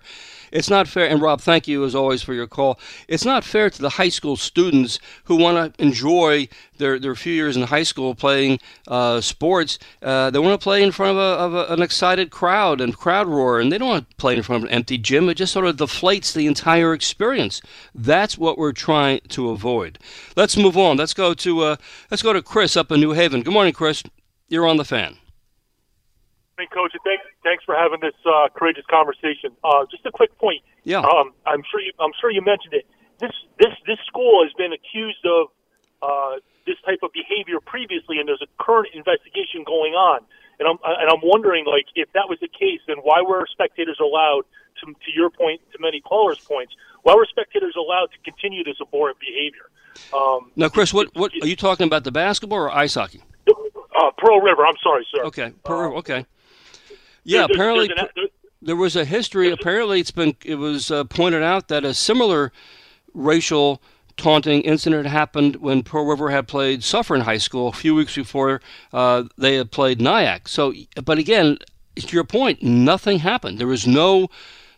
[SPEAKER 5] it's not fair. And Rob, thank you as always for your call. It's not fair to the high school students who want to enjoy their, their few years in high school playing uh, sports. Uh, they want to play in front of, a, of a, an excited crowd and crowd roar, and they don't want to play in front of an empty gym. It just sort of deflates the entire experience. That's what we're trying to avoid. Let's move on. Let's go to uh, let's go to Chris up in New Haven. Good morning, Chris. You're on the Fan.
[SPEAKER 11] Hey, Coach, thanks, thanks for having this uh, courageous conversation. Uh, just a quick point.
[SPEAKER 5] Yeah.
[SPEAKER 11] Um, I'm sure you. I'm sure you mentioned it. This this this school has been accused of uh, this type of behavior previously, and there's a current investigation going on. And I'm and I'm wondering, like, if that was the case, then why were spectators allowed? To, to your point, to many callers' points, why were spectators allowed to continue this abhorrent behavior? Um,
[SPEAKER 5] now, Chris, what what are you talking about? The basketball or ice hockey?
[SPEAKER 11] Uh, Pearl River. I'm sorry, sir.
[SPEAKER 5] Okay, Pearl River. Okay. Yeah,
[SPEAKER 11] there's,
[SPEAKER 5] apparently
[SPEAKER 11] there's an, there's,
[SPEAKER 5] there was a history. Apparently, it's been it was uh, pointed out that a similar racial taunting incident happened when Pearl River had played Suffern High School a few weeks before uh, they had played Nyack. So, but again, to your point, nothing happened. There was no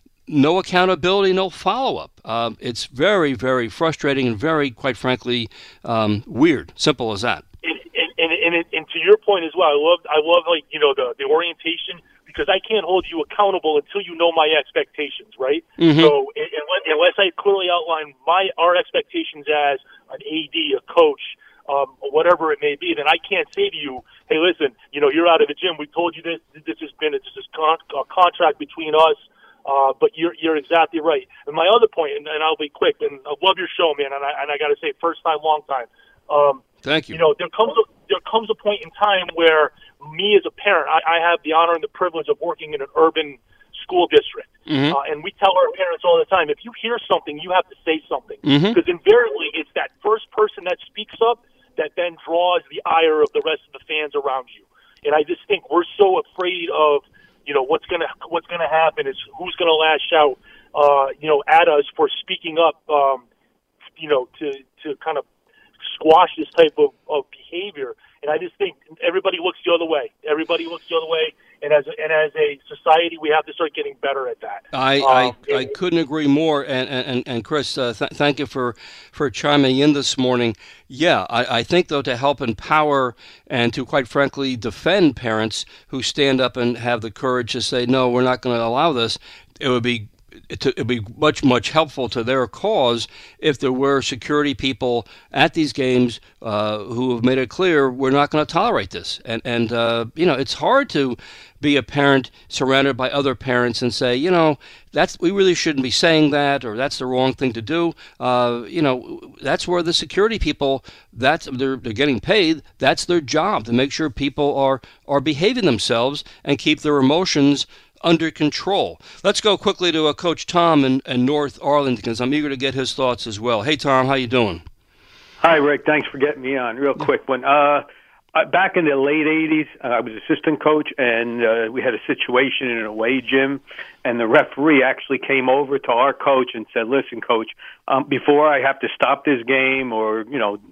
[SPEAKER 5] no accountability, no follow-up. Uh, it's very, very frustrating and very, quite frankly, um, weird. Simple as that.
[SPEAKER 11] And, and, and, and, and to your point as well, I love, I love like you know the the orientation, because I can't hold you accountable until you know my expectations, right?
[SPEAKER 5] Mm-hmm.
[SPEAKER 11] So unless, unless I clearly outline my our expectations as an A D, a coach, um, whatever it may be, then I can't say to you, hey, listen, you know, you're out of the gym. We told you this. This has been it's this con- a contract between us. Uh, but you're you're exactly right. And my other point, and, and I'll be quick, and I love your show, man. And I and I got to say, first time, long time. Um,
[SPEAKER 5] Thank you.
[SPEAKER 11] You know, there comes a, there comes a point in time where me as a parent, I, I have the honor and the privilege of working in an urban school district,
[SPEAKER 5] mm-hmm.
[SPEAKER 11] uh, and we tell our parents all the time, if you hear something, you have to say something, because
[SPEAKER 5] mm-hmm.
[SPEAKER 11] invariably it's that first person that speaks up that then draws the ire of the rest of the fans around you. And I just think we're so afraid of, you know, what's gonna what's gonna happen is who's gonna lash out, uh, you know, at us for speaking up, um, you know, to to kind of squash this type of, of behavior. And I just think everybody looks the other way. Everybody looks the other way, and as a, and as a society, we have to start getting better at that.
[SPEAKER 5] I
[SPEAKER 11] um,
[SPEAKER 5] I, I couldn't agree more. And and, and Chris, uh, th- thank you for, for chiming in this morning. Yeah, I, I think though to help empower and to quite frankly defend parents who stand up and have the courage to say no, we're not going to allow this. It would be. It would be much, much helpful to their cause if there were security people at these games uh, who have made it clear we're not going to tolerate this. And, and uh, you know, it's hard to be a parent surrounded by other parents and say, you know, that's we really shouldn't be saying that, or that's the wrong thing to do. Uh, you know, that's where the security people, that's they're, they're getting paid. That's their job, to make sure people are, are behaving themselves and keep their emotions under control. Let's go quickly to uh, Coach Tom in, in North Arlington, because I'm eager to get his thoughts as well. Hey, Tom, how you doing?
[SPEAKER 12] Hi, Rick. Thanks for getting me on. Real quick one. Uh, back in the late eighties, uh, I was assistant coach, and uh, we had a situation in an away gym, and the referee actually came over to our coach and said, listen, coach, um, before I have to stop this game or, you know,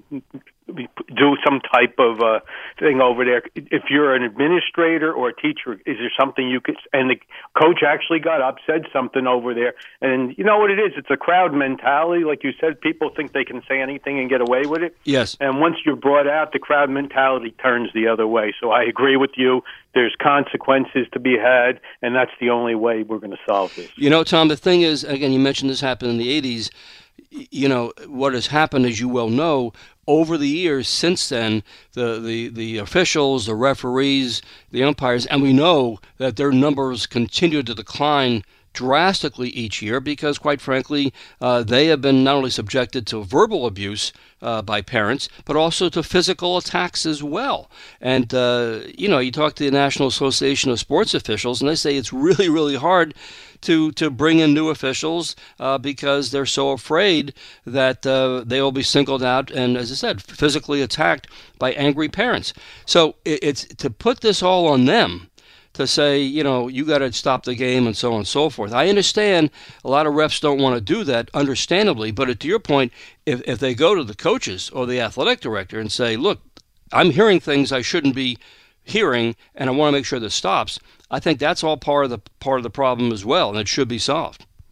[SPEAKER 12] do some type of uh, thing over there, if you're an administrator or a teacher, is there something you could, and the coach actually got up, said something over there, and you know what it is, it's a crowd mentality. Like you said, people think they can say anything and get away with it.
[SPEAKER 5] Yes.
[SPEAKER 12] And once you're brought out, the crowd mentality turns the other way. So I agree with you. There's consequences to be had, and that's the only way we're going to solve this.
[SPEAKER 5] You know, Tom, the thing is, again, you mentioned this happened in the eighties. You know, what has happened, as you well know, over the years since then, the, the, the officials, the referees, the umpires, and we know that their numbers continue to decline drastically each year because, quite frankly, uh, they have been not only subjected to verbal abuse uh, by parents, but also to physical attacks as well. And, uh, you know, you talk to the National Association of Sports Officials, and they say it's really, really hard to, to bring in new officials uh, because they're so afraid that uh, they will be singled out and, as I said, physically attacked by angry parents. So it, it's to put this all on them, to say, you know, you got to stop the game and so on and so forth. I understand a lot of refs don't want to do that, understandably, but to your point, if, if they go to the coaches or the athletic director and say, look, I'm hearing things I shouldn't be hearing, and I want to make sure this stops, I think that's all part of the part of the problem as well, and it should be solved.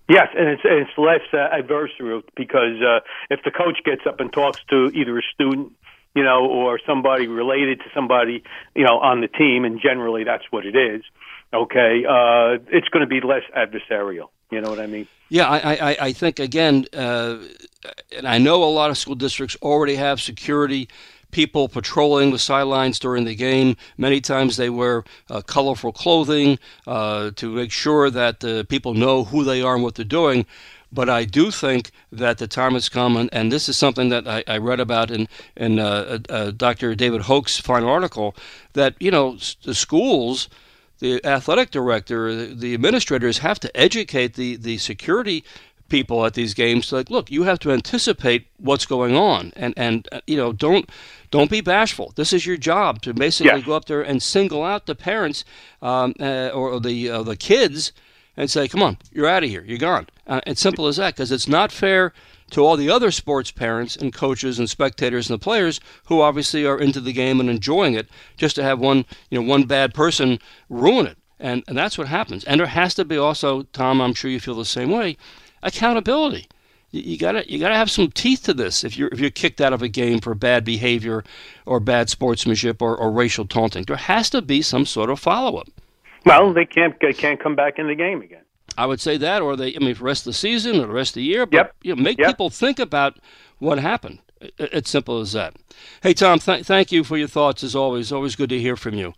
[SPEAKER 12] Yes, and it's it's less uh, adversarial because uh, if the coach gets up and talks to either a student, you know, or somebody related to somebody, you know, on the team, and generally that's what it is, okay, uh, it's going to be less adversarial. You know what I mean?
[SPEAKER 5] Yeah, I, I, I think, again, uh, and I know a lot of school districts already have security people patrolling the sidelines during the game. Many times they wear uh, colorful clothing uh, to make sure that the people know who they are and what they're doing. But I do think that the time has come, and, and this is something that I, I read about in, in uh, uh, Doctor David Hoke's fine article, that, you know, the schools, the athletic director, the, the administrators have to educate the, the security people at these games. Like, look, you have to anticipate what's going on, and and uh, you know, don't don't be bashful. This is your job to basically yes. go up there and single out the parents um, uh, or the uh, the kids and say, come on, you're out of here, you're gone. Uh, it's simple as that, because it's not fair to all the other sports parents and coaches and spectators and the players who obviously are into the game and enjoying it, just to have one, you know, one bad person ruin it. And, and that's what happens. And there has to be also, Tom, I'm sure you feel the same way, accountability. You, you gotta you gotta have some teeth to this if you're if you're kicked out of a game for bad behavior or bad sportsmanship or, or racial taunting. There has to be some sort of follow-up.
[SPEAKER 12] Well, they can't they can't come back in the game again.
[SPEAKER 5] I would say that, or they, I mean, for the rest of the season or the rest of the year. But
[SPEAKER 12] yep.
[SPEAKER 5] you know, make
[SPEAKER 12] yep.
[SPEAKER 5] people think about what happened. It, it's simple as that. Hey, Tom, th- thank you for your thoughts as always. Always good to hear from you.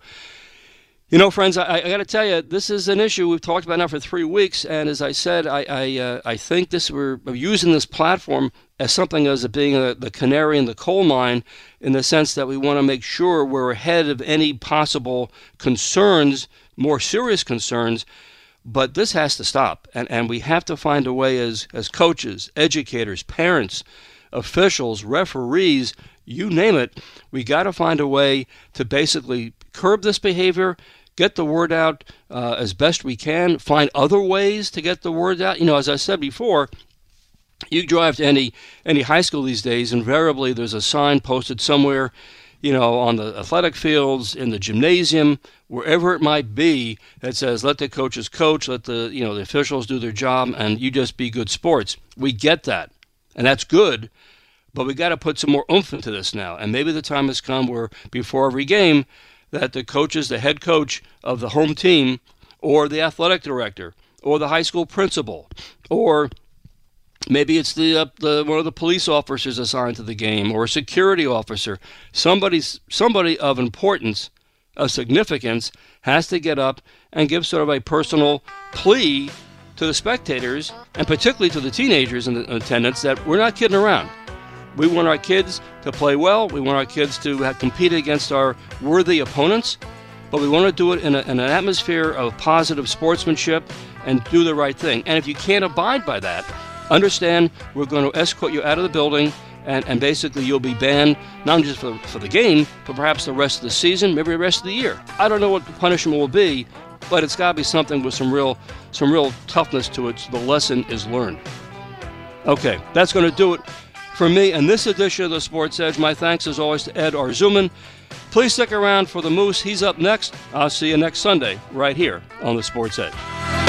[SPEAKER 5] You know, friends, I, I got to tell you, this is an issue we've talked about now for three weeks, and as I said, I I, uh, I think this we're using this platform as something as a, being a, the canary in the coal mine, in the sense that we want to make sure we're ahead of any possible concerns, more serious concerns. But this has to stop, and, and we have to find a way as, as coaches, educators, parents, officials, referees, you name it, we got to find a way to basically curb this behavior, get the word out uh, as best we can, find other ways to get the word out. You know, as I said before, you drive to any any high school these days, invariably there's a sign posted somewhere, you know, on the athletic fields, in the gymnasium, wherever it might be, that says, let the coaches coach, let the, you know, the officials do their job, and you just be good sports. We get that, and that's good, but we got to put some more oomph into this now. And maybe the time has come where before every game, that the coaches, the head coach of the home team, or the athletic director, or the high school principal, or maybe it's the, uh, the one of the police officers assigned to the game, or a security officer. Somebody's somebody of importance, of significance, has to get up and give sort of a personal plea to the spectators, and particularly to the teenagers in the attendance, that we're not kidding around. We want our kids to play well. We want our kids to have, compete against our worthy opponents, but we want to do it in, a, in an atmosphere of positive sportsmanship and do the right thing. And if you can't abide by that, understand we're going to escort you out of the building, and, and basically you'll be banned, not just for, for the game, but perhaps the rest of the season, maybe the rest of the year. I don't know what the punishment will be, but it's got to be something with some real some real toughness to it, so the lesson is learned. Okay, that's going to do it for me in this edition of the Sports Edge. My thanks as always to Ed Arzuman. Please stick around for the Moose. He's up next. I'll see you next Sunday right here on the Sports Edge.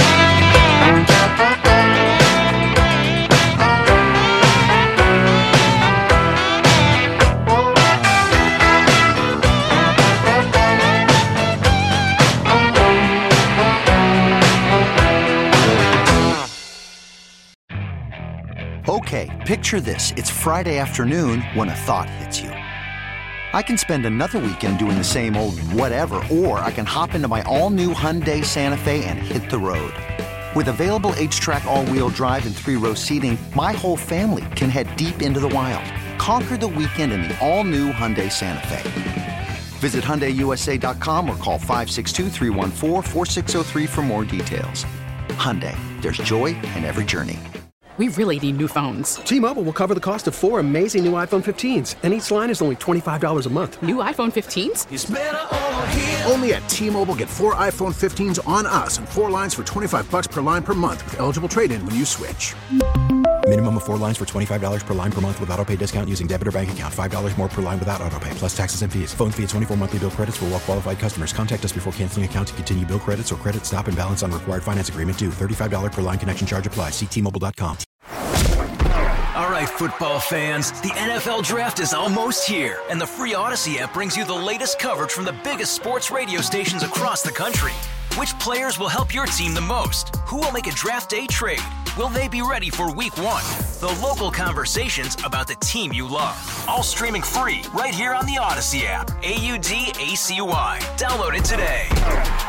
[SPEAKER 13] Okay, picture this. It's Friday afternoon when a thought hits you. I can spend another weekend doing the same old whatever, or I can hop into my all-new Hyundai Santa Fe and hit the road. With available H-Track all-wheel drive and three-row seating, my whole family can head deep into the wild. Conquer the weekend in the all-new Hyundai Santa Fe. Visit Hyundai U S A dot com or call five six two, three one four, four six zero three for more details. Hyundai, there's joy in every journey.
[SPEAKER 14] We really need new phones.
[SPEAKER 15] T-Mobile will cover the cost of four amazing new iPhone fifteens, and each line is only twenty-five dollars a month.
[SPEAKER 14] New iPhone fifteens?
[SPEAKER 1] It's better over here. Only at T-Mobile, get four iPhone fifteens on us and four lines for twenty-five dollars per line per month with eligible trade-in when you switch.
[SPEAKER 2] Minimum of four lines for twenty-five dollars per line per month with autopay discount using debit or bank account. five dollars more per line without autopay, plus taxes and fees. Phone fee at twenty-four monthly bill credits for well-qualified customers. Contact us before canceling account to continue bill credits or credit stop and balance on required finance agreement due. thirty-five dollars per line connection charge applies. See T Mobile dot com.
[SPEAKER 16] All right, football fans, the N F L Draft is almost here, and the free Odyssey app brings you the latest coverage from the biggest sports radio stations across the country. Which players will help your team the most? Who will make a draft day trade? Will they be ready for week one? The local conversations about the team you love. All streaming free right here on the Odyssey app. A U D A C Y. Download it today.